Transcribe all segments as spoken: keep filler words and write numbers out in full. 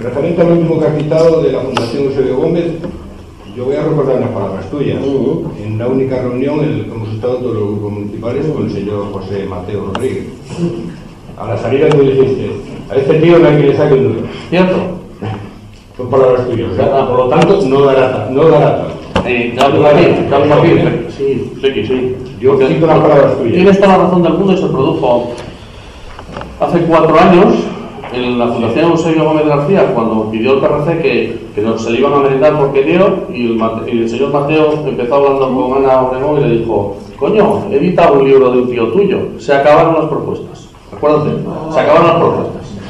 referente al último que has citado de la Fundación Eusebio Gómez, yo voy a recordar unas palabras tuyas. Uh-huh. En la única reunión en la que hemos estado todos los grupos municipales con el señor José Mateo Rodríguez. A la salida tú dijiste, a este tío no hay que le saque un duro. ¿Cierto? Son palabras tuyas. ¿Eh? Por lo tanto, no dará, no dará tanto. Eh, Gabriel Martín, Gabriel Martín, sí, sí que sí. Yo cito las palabras tuyas. Tienes toda la razón del mundo y se produjo hace cuatro años en la Fundación Eusebio Gómez García, cuando pidió el P R C que, que no, se le iban a merendar porque dio, y el, y el señor Mateo empezó hablando con Ana Obregón y le dijo: coño, edita un libro de un tío tuyo. Se acabaron las propuestas. Acuérdate, se acabaron las propuestas.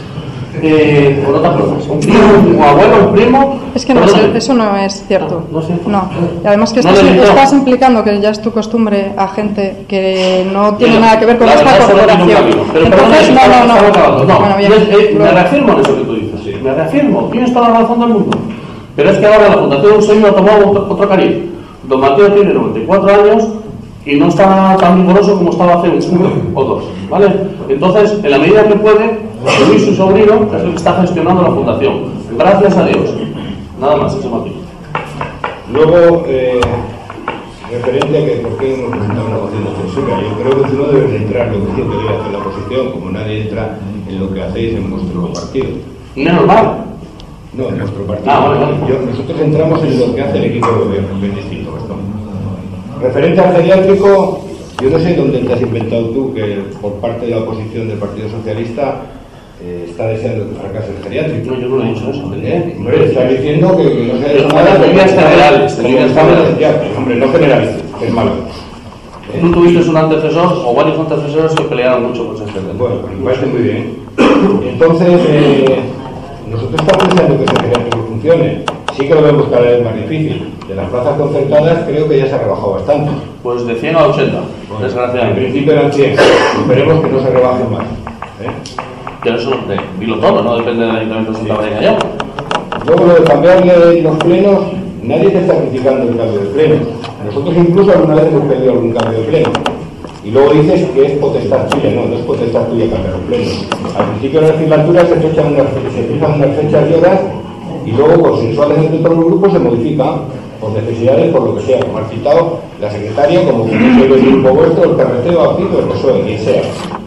Eh, ¿O no te acuerdas? ¿Un primo, un abuelo, un primo? Es que no, eso no es cierto. No, no es cierto. No. Y además que estás, no estás implicando que ya es tu costumbre a gente que no tiene bien, nada que ver con esta corporación. Pero entonces, no, no, no. no. Bueno, bien, yo, eh, me reafirmo en eso que tú dices. Sí. Me reafirmo. Tienes toda la razón del mundo. Pero es que ahora la Fundación Eusebio ha tomado otro, otro cariz. Don Mateo tiene noventa y cuatro años y no está tan vigoroso como estaba hace un o dos, ¿vale? Entonces, en la medida que puede, Luis, su sobrino, es el que está gestionando la fundación. Gracias a Dios. Nada más, ese motivo. Luego, eh, referente a que por qué hemos presentado una moción de censura, yo creo que tú no debes entrar lo que siempre debe hacer la oposición, como nadie entra en lo que hacéis en vuestro partido. Menos mal. No, en vuestro partido. Ah, vale, vale. Yo, nosotros entramos en lo que hace el equipo de gobierno, que es distinto, Gastón. Referente al geriátrico, yo no sé dónde te has inventado tú que por parte de la oposición del Partido Socialista eh, está deseando que fracase el geriátrico. No, yo no he dicho eso. ¿Eh? Hombre, estás diciendo que, que no se ha hecho nada. Líneas generales. Líneas generales. Ya, hombre, no generales, es malo. ¿Eh? Tú tuviste un antecesor o varios antecesores que pelearon mucho por ese tema. Bueno, pues me parece muy bien. Entonces, eh, nosotros estamos deseando que ese geriátrico funcione. Sí que lo vemos cada vez más difícil. De las plazas concertadas creo que ya se ha rebajado bastante. Pues de cien a ochenta, bueno, desgraciadamente. En principio eran cien. Esperemos que no se rebajen más. ¿Eh? Pero eso, de, dilo todo, no depende del Ayuntamiento de Santa María Callao. Luego lo de cambiarle los plenos, nadie te está criticando el cambio de plenos. Nosotros incluso alguna vez hemos pedido algún cambio de pleno. Y luego dices que es potestad tuya. No, no es potestad tuya cambiar los plenos. Al principio de la legislatura se fijan unas, se fijan unas fechas y horas y luego consensuales entre todos los grupos se modifican por necesidades, por lo que sea, como ha citado la secretaria, como el grupo vuestro, el P R C o APICO, el P S O E, quien sea.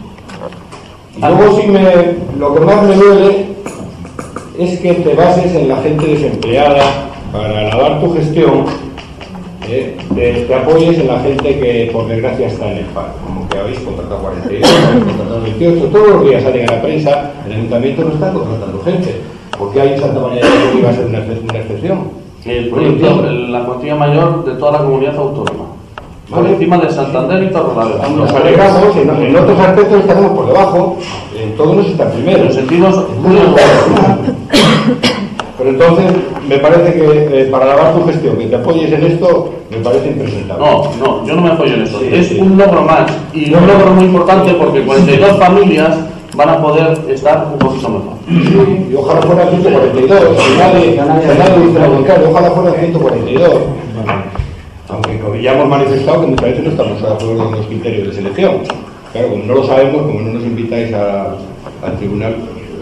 Y luego sí me, lo que más me duele es que te bases en la gente desempleada para alabar tu gestión, eh, te, te apoyes en la gente que por desgracia está en el paro, como que habéis contratado cuarenta y dos, habéis contratado veintiocho, todos los días salen a la prensa, el ayuntamiento no está contratando gente. ¿Por qué hay en Santa María que iba a ser una, una excepción? El proyecto, la cuantía mayor de toda la comunidad autónoma. Por ¿Vale? encima de Santander y Torrelavega. Nos alegramos, en, en otros aspectos estaremos por debajo, en todos nos está primero. En sentidos muy Pero entonces, me parece que eh, para alabar tu gestión, que te apoyes en esto, me parece impresentable. No, no, yo no me apoyo en esto. Sí, es sí. un logro más. Y un logro muy importante porque cuarenta y dos familias van a poder estar un poquito mejor. Sí, y ojalá fuera ciento cuarenta y dos, si nadie, nadie dice lo contrario, ojalá fuera ciento cuarenta y dos. Aunque ya hemos manifestado que muchas veces no estamos de acuerdo con los criterios de selección. Claro, como no lo sabemos, como no nos invitáis a, al tribunal.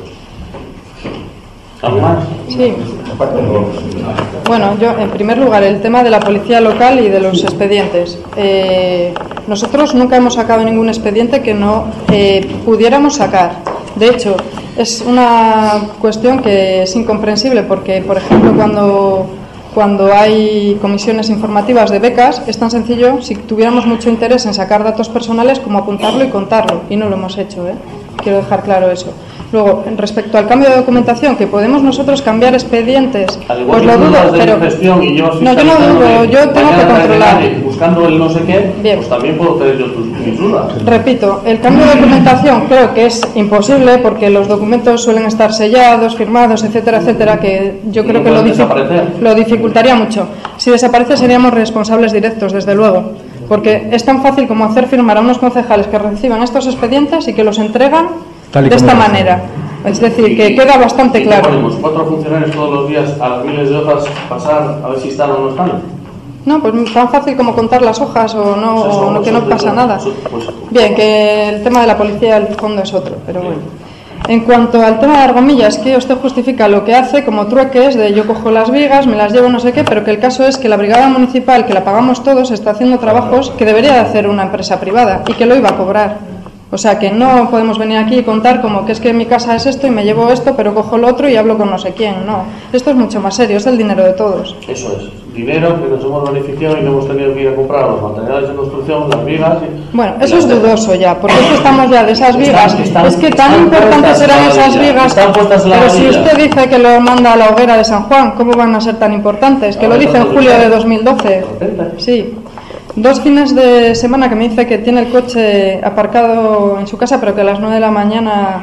¿Algo más? Sí. Aparte, no. Bueno, yo, en primer lugar, el tema de la policía local y de los expedientes. Eh, nosotros nunca hemos sacado ningún expediente que no eh, pudiéramos sacar. De hecho, es una cuestión que es incomprensible porque, por ejemplo, cuando, cuando hay comisiones informativas de becas, es tan sencillo, si tuviéramos mucho interés en sacar datos personales, como apuntarlo y contarlo. Y no lo hemos hecho, ¿eh? Quiero dejar claro eso. Luego, respecto al cambio de documentación, que podemos nosotros cambiar expedientes, pues lo dudo, pero... Y yo no, yo no dudo, yo tengo que controlar. Buscando el no sé qué, bien, pues también puedo tener yo tus, mis dudas. Repito, el cambio de documentación creo que es imposible porque los documentos suelen estar sellados, firmados, etcétera, etcétera, que yo creo no que lo, dific lo dificultaría mucho. Si desaparece seríamos responsables directos, desde luego, porque es tan fácil como hacer firmar a unos concejales que reciban estos expedientes y que los entregan de esta manera. Es decir, que queda bastante claro. ¿Ponemos cuatro funcionarios todos los días a las miles de hojas pasar a ver si están o no están? No, pues tan fácil como contar las hojas o no, pues eso, o no que no pasa nada. Bien, que el tema de la policía al fondo es otro, pero bueno. En cuanto al tema de argomillas, que usted justifica lo que hace como trueques de yo cojo las vigas, me las llevo no sé qué, pero que el caso es que la brigada municipal, que la pagamos todos, está haciendo trabajos que debería de hacer una empresa privada y que lo iba a cobrar. O sea, que no podemos venir aquí y contar como que es que mi casa es esto y me llevo esto, pero cojo lo otro y hablo con no sé quién. No, esto es mucho más serio, es el dinero de todos. Eso es, dinero que nos hemos beneficiado y no hemos tenido que ir a comprar los materiales de construcción, las vigas... Y... Bueno, eso es dudoso ya, porque es que estamos ya de esas vigas. Están, están, es que tan importantes eran esas vigas, pero si usted dice que lo manda a la hoguera de San Juan, ¿cómo van a ser tan importantes? Que lo dice en julio de dos mil doce. Sí. Dos fines de semana que me dice que tiene el coche aparcado en su casa, pero que a las nueve de la mañana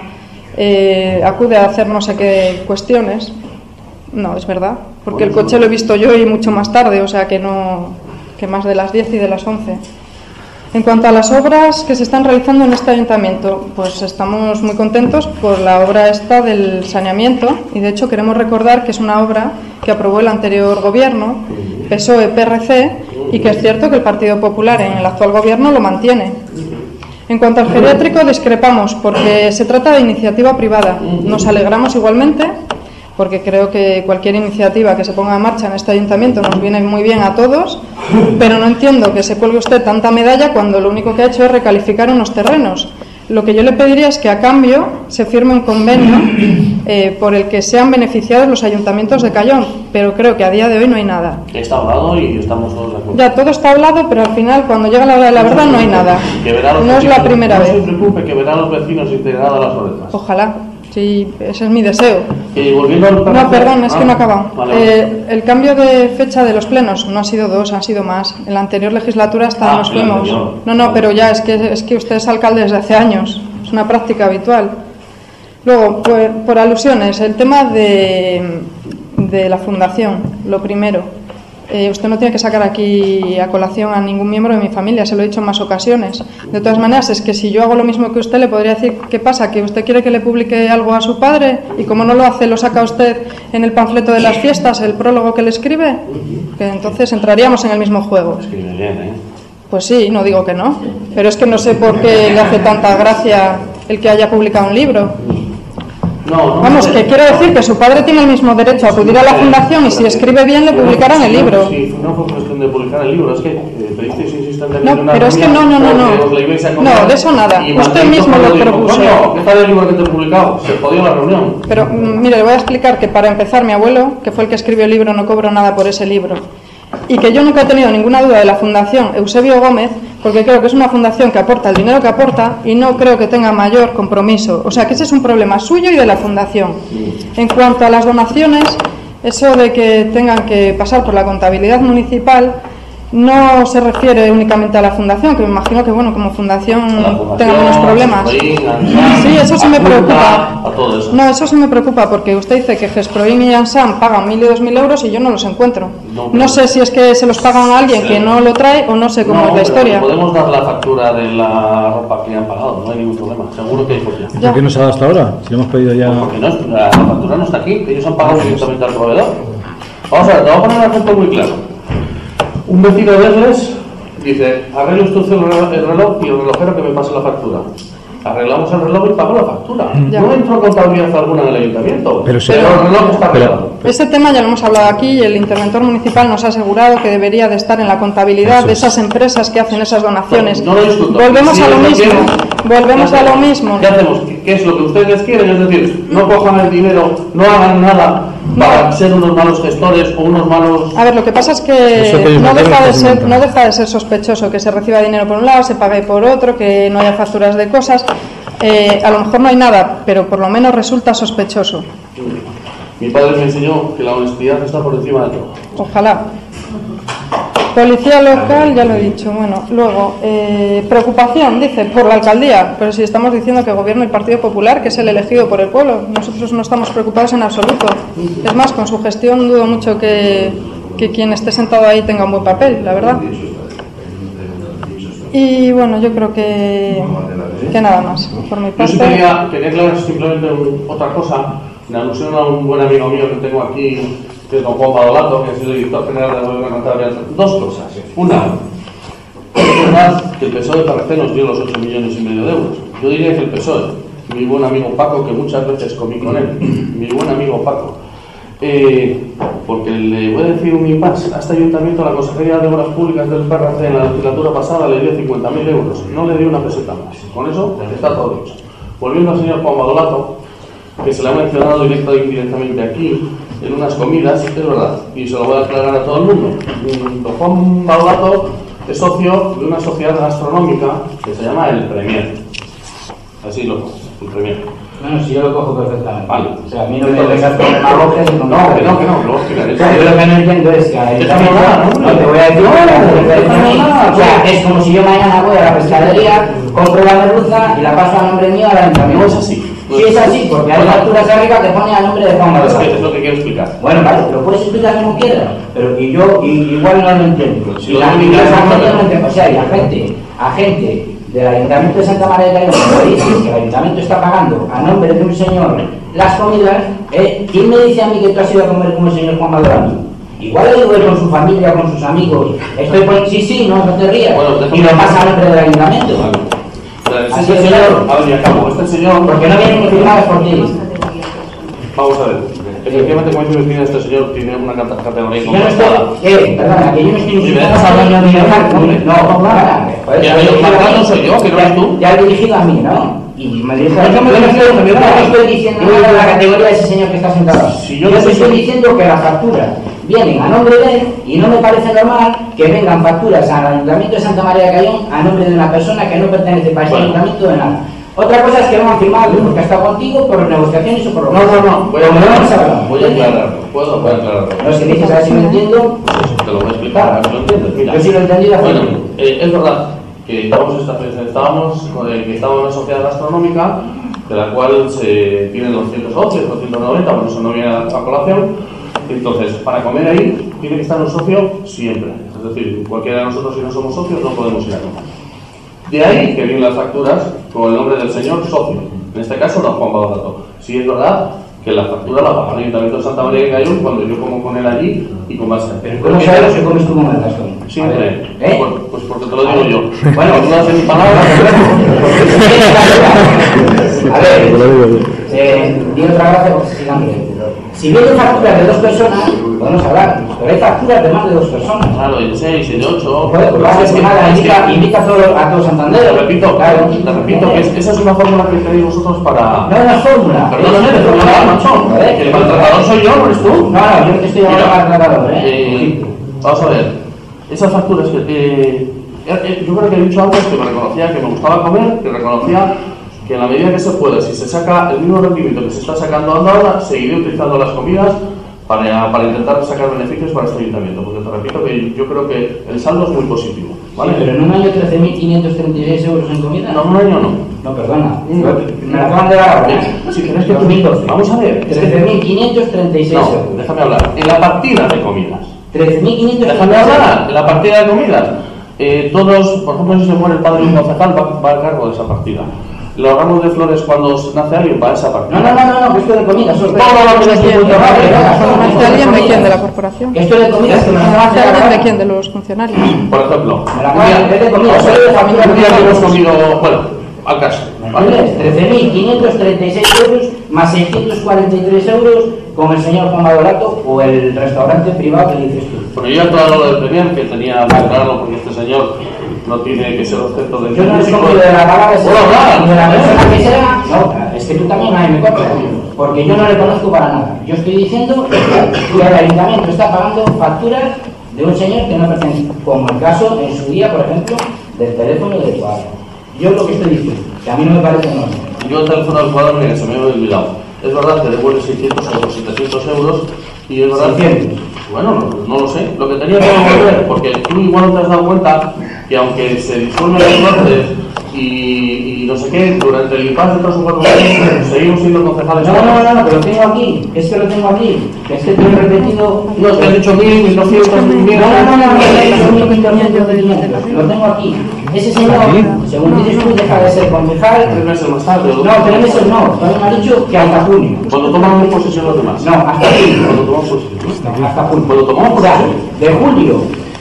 eh, acude a hacer no sé qué cuestiones. No, es verdad, porque el coche lo he visto yo y mucho más tarde, o sea que no, que más de las diez y de las once. En cuanto a las obras que se están realizando en este ayuntamiento, pues estamos muy contentos por la obra esta del saneamiento y de hecho queremos recordar que es una obra que aprobó el anterior gobierno, P S O E P R C, y que es cierto que el Partido Popular en el actual gobierno lo mantiene. En cuanto al geriátrico discrepamos porque se trata de iniciativa privada. Nos alegramos igualmente porque creo que cualquier iniciativa que se ponga en marcha en este ayuntamiento nos viene muy bien a todos, pero no entiendo que se cuelgue usted tanta medalla cuando lo único que ha hecho es recalificar unos terrenos. Lo que yo le pediría es que a cambio se firme un convenio eh, por el que sean beneficiados los ayuntamientos de Cayón, pero creo que a día de hoy no hay nada. Está hablado y estamos todos de acuerdo. Ya, todo está hablado, pero al final cuando llega la hora de la verdad no hay nada. No es la primera vez. No se preocupe, que verán los vecinos integrados a las orejas. Ojalá. Sí, ese es mi deseo. Y volviendo al no, perdón, es ah, que no he acabado. Vale. Eh, el cambio de fecha de los plenos no ha sido dos, han sido más. En la anterior legislatura hasta ah, nos fuimos. No, no, pero ya es que es que usted es alcalde desde hace años. Es una práctica habitual. Luego, por, por alusiones, el tema de, de la fundación, lo primero. Eh, usted no tiene que sacar aquí a colación a ningún miembro de mi familia, se lo he dicho en más ocasiones. De todas maneras, es que si yo hago lo mismo que usted, le podría decir, ¿qué pasa? ¿Que usted quiere que le publique algo a su padre? Y como no lo hace, lo saca usted en el panfleto de las fiestas, el prólogo que le escribe, que entonces entraríamos en el mismo juego. Escribe bien, ¿eh? Pues sí, no digo que no, pero es que no sé por qué le hace tanta gracia el que haya publicado un libro. No, no, Vamos, no, que quiero decir que su padre tiene el mismo derecho a acudir a la fundación y si escribe bien le publicarán el libro. Sí, no fue cuestión de publicar el libro, es que eh, pedisteis insistentemente no, una pero es que no, no, no, no, no, de eso nada, usted mismo lo propuso. No, ¿qué tal el libro que te he publicado? Se jodió la reunión. Pero, mire, le voy a explicar que para empezar mi abuelo, que fue el que escribió el libro, no cobró nada por ese libro. Y que yo nunca he tenido ninguna duda de la Fundación Eusebio Gómez, porque creo que es una fundación que aporta el dinero que aporta y no creo que tenga mayor compromiso. O sea que ese es un problema suyo y de la fundación. En cuanto a las donaciones, eso de que tengan que pasar por la contabilidad municipal no se refiere únicamente a la fundación, que me imagino que bueno, como fundación, fundación tenga menos problemas. Sí, eso sí me preocupa. Eso. No, eso sí me preocupa porque usted dice que Gesproin y Ansam pagan mil y dos mil euros y yo no los encuentro. No, no sé si es que se los pagan a alguien sí. que no lo trae o no sé cómo no, es la historia. Podemos dar la factura de la ropa que han pagado, no hay ningún problema. Seguro que hay copia. ¿Por qué no se ha dado hasta ahora? Si lo hemos pedido ya. Pues porque no, la, la factura no está aquí, ellos han pagado directamente al proveedor. Vamos a ver, te voy a poner un ejemplo muy claro. Un vecino de Egles dice, arregle usted el reloj y el relojero que me pase la factura. Arreglamos el reloj y pago la factura. Ya. No entro contabilidad alguna en el ayuntamiento, pero, pero el reloj está arreglado. Este tema ya lo hemos hablado aquí y el interventor municipal nos ha asegurado que debería de estar en la contabilidad Eso. de esas empresas que hacen esas donaciones. No, no lo discuto. Volvemos si a lo mismo. Quieren, Volvemos a lo mismo. ¿Qué hacemos? ¿Qué es lo que ustedes quieren? Es decir, no cojan el dinero, no hagan nada para ser unos malos gestores o unos malos... A ver, lo que pasa es que no deja de ser, no deja de ser sospechoso que se reciba dinero por un lado, se pague por otro, que no haya facturas de cosas. Eh, a lo mejor no hay nada, pero por lo menos resulta sospechoso. Mi padre me enseñó que la honestidad está por encima de todo. Ojalá. Policía local, ya lo he dicho. Bueno, luego, eh, preocupación, dice, por la alcaldía. Pero si estamos diciendo que gobierna el Partido Popular, que es el elegido por el pueblo. Nosotros no estamos preocupados en absoluto. Es más, con su gestión dudo mucho que, que quien esté sentado ahí tenga un buen papel, la verdad. Y bueno, yo creo que, que nada más. Por mi parte... Yo sí quería, quería aclarar simplemente un, otra cosa, en alusión a un buen amigo mío que tengo aquí, que es don Juan Padolato, que ha sido director general de la Gobierno de Cantabria. Dos cosas. Una, es verdad que el P S O E de P R C nos dio los ocho millones y medio de euros. Yo diría que el P S O E mi buen amigo Paco, que muchas veces comí con él, mi buen amigo Paco, eh, porque le voy a decir un impasse a este ayuntamiento. La Consejería de Obras Públicas del P R C en la legislatura pasada le dio cincuenta mil euros, no le dio una peseta más. Con eso está todo dicho. Volviendo al señor Juan Badolato, que se le ha mencionado directa e indirectamente aquí, en unas comidas, es verdad, y se lo voy a aclarar a todo el mundo. Don Juan Badolato es socio de una sociedad gastronómica que se llama El Premier. Así lo cojo, El Premier. Bueno, si yo lo cojo perfectamente. Vale. O sea, a mí no me vengas con demagogias y con... No, que no, que no, que lo voy a explicar. O sea, yo lo que no entiendo es que ahí también... No, te voy a decir... O sea, es como si yo mañana voy a la pescadería, compro la merluza y la paso a nombre mío al ayuntamiento. No es así. Sí es así, porque hay facturas arriba que pone a nombre de Juan Badolato. Es lo que quiero explicar. Bueno, vale, lo puedes explicar como quieras, pero y yo y, igual no lo entiendo. Si y lo la, entiendo, y esa no, gente no. no entiende. O sea, y a gente, a gente del Ayuntamiento de Santa María de Cayón, que dice que el Ayuntamiento está pagando a nombre de un señor las comidas, ¿eh? ¿Quién me dice a mí que tú has ido a comer con el señor Juan Badolato? Igual le digo él con su familia, con sus amigos. Estoy por... Sí, sí, no, no te rías. Bueno, y lo pasa a nombre del Ayuntamiento. Vale. Así Este es, señor, claro. a ver, y acabo, este señor, Porque no vienen firmadas por ti. vamos a ver, efectivamente, como dice Cristina, este señor tiene una cata- categoría Yo no contrastada. estoy... ¿Qué? Perdona, que yo no estoy Oye, ¿me insultando dejas a hablar? Antonio Miguel Marco. No, no, nada. Joder, Que ya el he dirigido marcado a mí. soy yo, que no eres tú. Ya he dirigido a mí, ¿no? Y me dirijo a No, mí. yo me Yo no dirijo a mí, estoy- no. no estoy diciendo nada de la categoría de ese señor que está sentado. Si yo yo no te soy- estoy diciendo que las facturas vienen a nombre de él y no me parece normal que vengan facturas al Ayuntamiento de Santa María de Cayón a nombre de una persona que no pertenece para ese Bueno. ayuntamiento de nada. Otra cosa es que no han firmado porque ha estado contigo por negociaciones o por lo No, no, no, voy a Como no hemos aclararlo. hablado. Voy a aclararlo. ¿Puedo? Voy a aclararlo. No es que dices a ver si me entiendo. Te lo voy a explicar, a ver si lo entiendes. Mira. Yo sí lo he entendido. Bueno, eh, es verdad que estábamos, esta- estábamos, con el- que estábamos en una sociedad gastronómica de la cual se tienen doscientos socios, doscientos noventa, bueno, eso no viene a, a colación. Entonces, para comer ahí tiene que estar un socio siempre. Es decir, cualquiera de nosotros, si no somos socios, no podemos ir a comer. De ahí que vienen las facturas con el nombre del señor socio. En este caso, don Juan Badolato. Sí es verdad que la factura la paga el Ayuntamiento de Santa María de Cayón cuando yo como con él allí y con base. Pero ¿cómo sabes que comes tú con el Gastón? Siempre. ¿Eh? Pues, pues porque te lo digo yo. Bueno, Bueno, dudas de mi palabra. A ver, eh, di otra gracia porque se sigan riendo. Si vienen facturas de dos personas, podemos hablar, pero hay facturas de más de dos personas. Claro, y de seis, y de ocho. Joder, pues vas a Es que- nada, es invita, que- invita a todo, a todo Santander. Te repito, Claro. te repito que es- esa es una fórmula que tenéis vosotros para. No es una fórmula. Perdóname, pero no la macho. Joder, Que el maltratador soy yo, no eres tú. No, no, yo no te estoy llamando Mira, maltratador, ¿eh? eh, vamos a ver, esas facturas que eh, eh, yo creo que he dicho antes que me reconocía que me gustaba comer, que reconocía que en la medida que se pueda, si se saca el mismo rendimiento que se está sacando ahora, seguiré utilizando las comidas para, para intentar sacar beneficios para este ayuntamiento, porque te repito que yo creo que el saldo es muy positivo, ¿vale? Sí, pero en un año trece mil quinientos treinta y seis euros en comida. No, un año no. No, perdona. Mm. Me la acaban de dar ahora. Si quieres que dos mil doce. Vamos a ver. es que- trece mil quinientos treinta y seis No, euros. déjame hablar. En la partida de comidas. trece mil quinientos Déjame treinta y seis. hablar. En la partida de comidas. Eh, todos, por ejemplo, si se muere el padre de un concejal, va, va a cargo de esa partida. Los ramos de flores cuando nace alguien va a esa partida. No, no, no, no, no, que esto de comida, eso es Todo lo que no se puede tomar, ¿Conoce alguien de quién? ¿De la corporación? Que esto de comida es que me lo ¿Conoce alguien de ahora. quién? ¿De los funcionarios? Por ejemplo, Me la un día- acaban de comida, vamos a ver, soy de familia un día que hemos familiar. comido, bueno, al caso. ¿vale? trece mil quinientos treinta y seis euros más seiscientos cuarenta y tres euros con el señor Juan Badolato o el restaurante privado que dices tú. Bueno, yo ya todo lo del Premier, que tenía que aclararlo porque este señor no tiene que ser objeto de... Yo no les compro de la palabra ¿Puedo hablar? ni de la persona que sea. No, es que tú también ahí me compras. Porque yo no le conozco para nada. Yo estoy diciendo que el ayuntamiento está pagando facturas de un señor que no pertenece. Como el caso en su día, por ejemplo, del teléfono de Ecuador. Yo es lo que estoy diciendo, que a mí no me parece normal. Yo el teléfono del cuadro, mira, se me había olvidado. Es verdad que devuelve seiscientos o setecientos euros y es verdad seiscientos. Bueno, no, no lo sé. Lo que tenía que devolver, porque tú igual no te has dado cuenta que aunque se disuelven los nortes y, y no sé qué, durante el impasse de tres o cuatro meses seguimos siendo concejales. No, no, no, no, que lo tengo aquí, es que lo tengo aquí, que es que te lo he repetido. No, te han dicho mil, mil doscientos, mil No, mil. no, no, no, no, no, mil doscientos de quinientos, lo tengo aquí. Ese señor, según dices tú, deja de ser concejal. Tres meses más tarde. ¿o No, tres meses no, todavía me ha dicho que hasta junio. Cuando tomamos posesión los demás. No, hasta junio. Cuando tomamos posesión. Hasta junio. Cuando tomamos O sea, posesión. de julio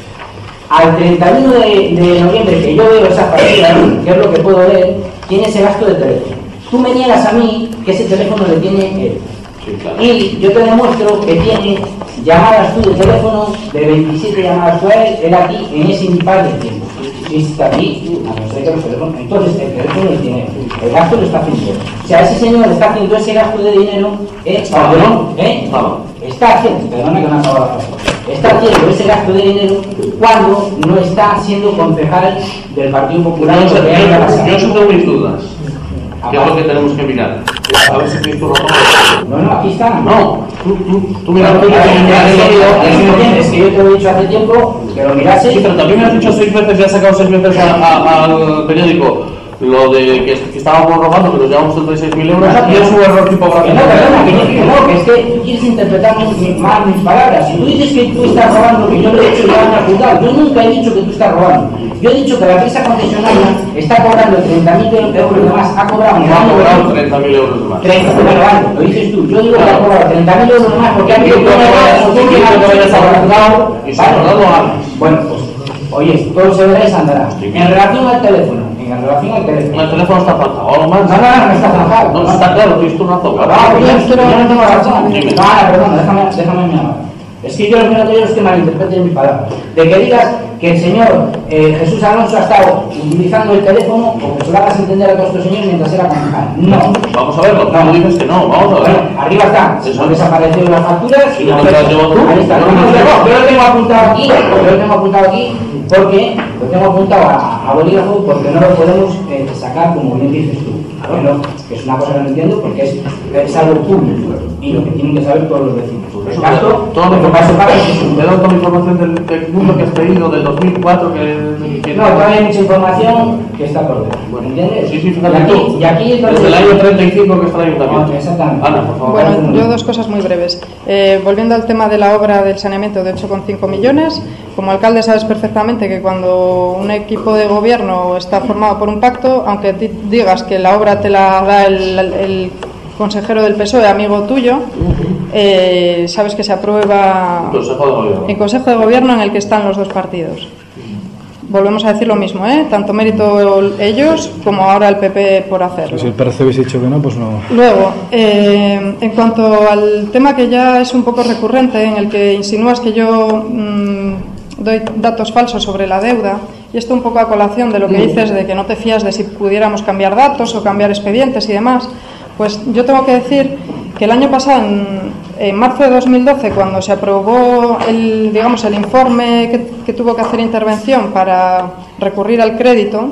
al treinta y uno de, de noviembre, que yo veo esa partida, que es lo que puedo ver, tiene ese gasto de teléfono. Tú me niegas a mí que ese teléfono le tiene él. Sí, claro. Y yo te demuestro que tiene llamadas tú de teléfono, de veintisiete llamadas tú a él, él aquí, en ese impar de tiempo. Si está aquí, a no ser que los teléfonos, entonces el teléfono lo tiene, el gasto lo está haciendo. O sea, ese señor está haciendo ese gasto de dinero, ¿eh? Ah, ¿no? ¿Eh? Ah. Está haciendo, perdona que no acabo la frase, está haciendo ese gasto de dinero cuando no está siendo concejal del Partido Popular. Yo, Porque hay una yo, pasada. yo sí tengo mis dudas. ¿Qué es lo que tenemos que mirar? A ver si tienes tu razón. No, no, aquí está. No, tú, tú, tú mira, Pero, tú mira, mira, mira, mira, mira, mira, mira, mira, es que yo te lo he dicho hace tiempo que lo mirases. Sí, pero también me has dicho seis veces, ya has sacado seis veces a- a- al periódico lo de que, que estábamos robando, que nos llevamos treinta y seis mil euros, y es un error Que tipográfico. no, perdona, que, yo- que no, que es que tú quieres interpretar mis- mal mis palabras. Si tú dices que tú estás robando, que yo lo he hecho ya en el juzgado, yo nunca he dicho que tú estás robando. Yo he dicho que la empresa concesionaria está cobrando treinta mil euros de más, ha cobrado en el No ha año cobrado treinta mil euros de más. treinta, bueno, vale, lo dices tú. Yo digo que ha cobrado treinta mil euros de más porque ha habido un error, Tú quieres que te vayas a juzgado y si Vale. no lo hagas. Bueno, pues, oye, todo se verá y se andará. En relación al teléfono, en relación al teléfono. El teléfono está faltado, algo más. No, no, no, no está zanjado. No, está claro, tienes tu razón. No, yo, yo no tengo razón. Dime. No, no, perdón, déjame, déjame mi amor. Es que yo lo que no quiero es que malinterpreten mis palabras. De que digas que el señor eh, Jesús Alonso ha estado utilizando el teléfono o que se lo hagas entender a todos estos señores mientras era concejal. No. Vamos a verlo, No. tú dices que no, vamos a Bueno, ver. arriba está. Eso. Han desaparecido las facturas y ¿Y dónde las te las llevas tú? Ahí está. No, No, no, no, no. no, yo lo tengo apuntado aquí, yo lo tengo apuntado aquí porque lo tengo apuntado a, a bolígrafo porque no lo podemos eh, sacar como bien dices tú. Bueno, que es una cosa que no entiendo porque es, es algo público y lo que tienen que saber todos los vecinos. El gasto, Todo lo que pasa es que Te he dado toda la información del, del mundo que has pedido, del dos mil cuatro, que... que no, todavía hay mucha información que está por ver. Bueno, ¿Entiendes? sí, sí, y fíjate aquí, tú. y aquí es donde- Desde el año treinta y cinco que está el ayuntamiento. Ah, exactamente. Ana, por favor. Bueno, yo dos cosas muy breves. Eh, volviendo al tema de la obra del saneamiento de ocho coma cinco millones, como alcalde sabes perfectamente que cuando un equipo de gobierno está formado por un pacto, aunque ti- digas que la obra te la da el, el consejero del P S O E, amigo tuyo, eh, sabes que se aprueba Consejo de Gobierno. en Consejo de Gobierno en el que están los dos partidos. Volvemos a decir lo mismo, ¿eh? Tanto mérito ellos como ahora el P P por hacerlo. Si el P R C hubiese dicho que no, pues no. Luego, eh, en cuanto al tema que ya es un poco recurrente, en el que insinúas que yo mmm, doy datos falsos sobre la deuda, y esto un poco a colación de lo que dices de que no te fías de si pudiéramos cambiar datos o cambiar expedientes y demás, pues yo tengo que decir que el año pasado, en, en marzo de dos mil doce, cuando se aprobó el, digamos, el informe que, que tuvo que hacer intervención para recurrir al crédito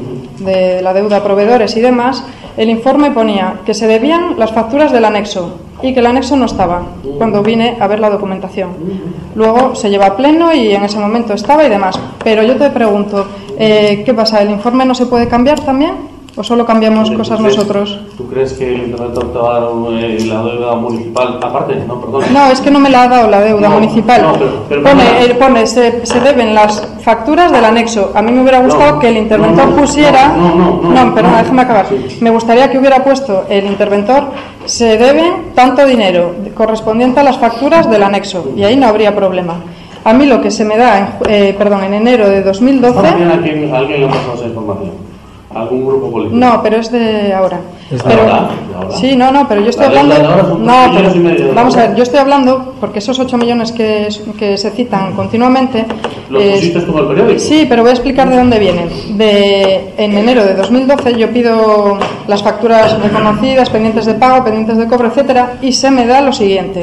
de la deuda a proveedores y demás, el informe ponía que se debían las facturas del anexo y que el anexo no estaba cuando vine a ver la documentación. Luego se lleva a pleno y en ese momento estaba y demás. Pero yo te pregunto, eh, ¿qué pasa? ¿El informe no se puede cambiar también? ¿O solo cambiamos ¿Tú cosas crees- nosotros? ¿Tú crees que el interventor te va a dar eh, la deuda municipal aparte? No, perdón. No, es que no me la ha dado la deuda No, municipal. no, pero- pero- pone, eh, pone se, se deben las facturas del anexo. A mí me hubiera gustado No, que el interventor no, no, pusiera... no, no, no, no, perdona, no. déjame acabar. Sí. Me gustaría que hubiera puesto el interventor se deben tanto dinero correspondiente a las facturas del anexo. Y ahí no habría problema. A mí lo que se me da, en, ju- eh, perdón, en enero de dos mil doce... ¿Alguien, a quien- a alguien le ha pasado esa información? ¿Algún grupo político? No, pero es de ahora. Es de Pero- ahora, de ahora. Sí, no, no, pero yo estoy La deuda hablando. de ahora son No, tres pero millones y medio de vamos a deuda. ver, yo estoy hablando porque esos ocho millones que, que se citan continuamente. ¿Lo eh, pusiste tú en el periódico? Sí, pero voy a explicar de dónde vienen. De, en enero de dos mil doce yo pido las facturas reconocidas, pendientes de pago, pendientes de cobro, etcétera, y se me da lo siguiente.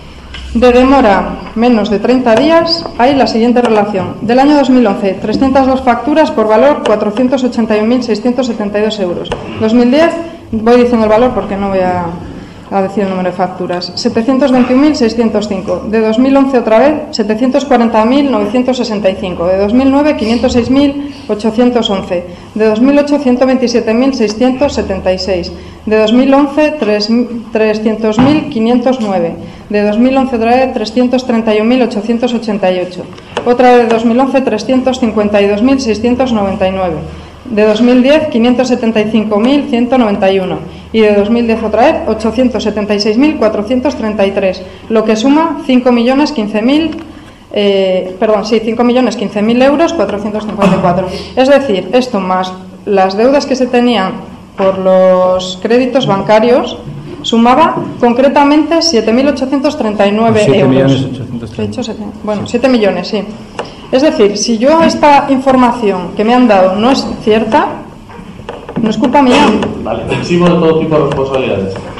De demora menos de treinta días hay la siguiente relación. Del año dos mil once, trescientas dos facturas por valor cuatrocientos ochenta y un mil seiscientos setenta y dos euros. dos mil diez, voy diciendo el valor porque no voy a, a decir el número de facturas. setecientos veintiún mil seiscientos cinco. De dos mil once otra vez, setecientos cuarenta mil novecientos sesenta y cinco. De dos mil nueve, quinientos seis mil ochocientos once. De dos mil ocho, ciento veintisiete mil seiscientos setenta y seis. De dos mil once, trescientos mil quinientos nueve. De dos mil once otra vez, trescientos treinta y un mil ochocientos ochenta y ocho. Otra de dos mil once, trescientos cincuenta y dos mil seiscientos noventa y nueve. De dos mil diez, quinientos setenta y cinco mil ciento noventa y uno. Y de dos mil diez otra vez, ochocientos setenta y seis mil cuatrocientos treinta y tres. Lo que suma cinco millones quince mil, eh, perdón, sí, cinco millones quince mil euros cuatrocientos cincuenta y cuatro. Es decir, esto más las deudas que se tenían por los créditos bancarios sumaba concretamente siete mil ochocientos treinta y nueve euros. He dicho siete, bueno, siete millones, sí. Es decir, si yo esta información que me han dado no es cierta, no es culpa mía. Vale, eximo de todo tipo de responsabilidades.